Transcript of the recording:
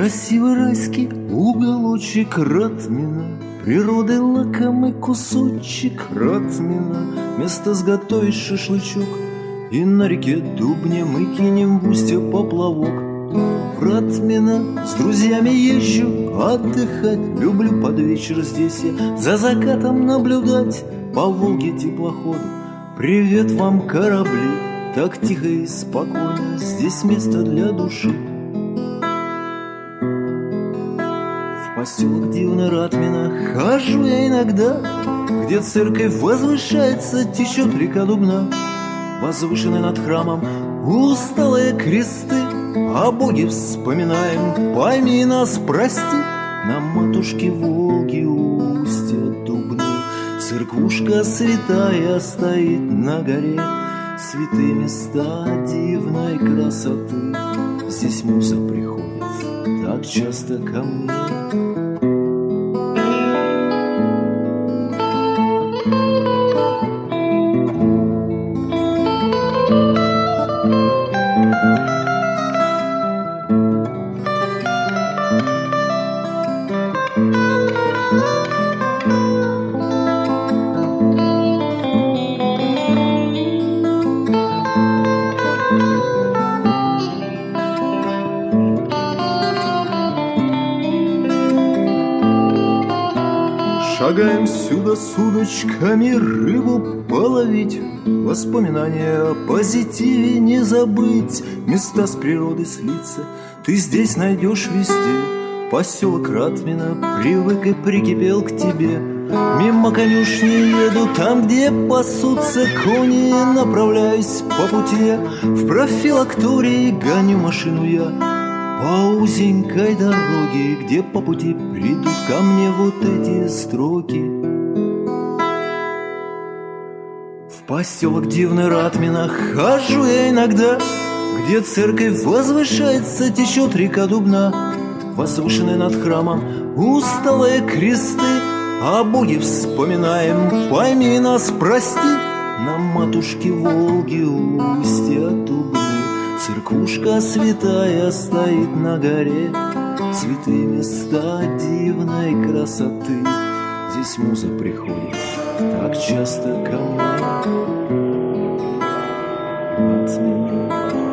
Красивый райский уголочек Ратмина, природы лакомый кусочек Ратмина. Место сготовить шашлычок, и на реке Дубне мы кинем в устье поплавок. В Ратмино с друзьями езжу отдыхать, люблю под вечер здесь я за закатом наблюдать по Волге теплоходу. Привет вам, корабли, так тихо и спокойно, здесь место для души. В поселок дивный Ратмино хожу я иногда, где церковь возвышается, течет река Дубна. Возвышенные над храмом усталые кресты, о Боге вспоминаем, пойми нас, прости. На матушке Волги устья Дубны церквушка святая стоит на горе. Святые места дивной красоты, здесь муза приходит так часто ко мне. Шагаем сюда с удочками рыбу половить, воспоминания о позитиве не забыть, места с природой слиться ты здесь найдешь везде. Поселок Ратмино привык и прикипел к тебе. Мимо конюшни еду, там, где пасутся кони, направляюсь по пути, в профилактории гоню машину я по узенькой дороге, где по пути придут ко мне вот эти строки. В поселок дивный Ратмино хожу я иногда, где церковь возвышается, течет река Дубна. Возвышенные над храмом усталые кресты, о Боге вспоминаем, пойми нас, прости. На матушке Волги устья Дубны церквушка святая стоит на горе. Святые места дивной красоты, здесь муза приходит так часто ко мне. Ратмино.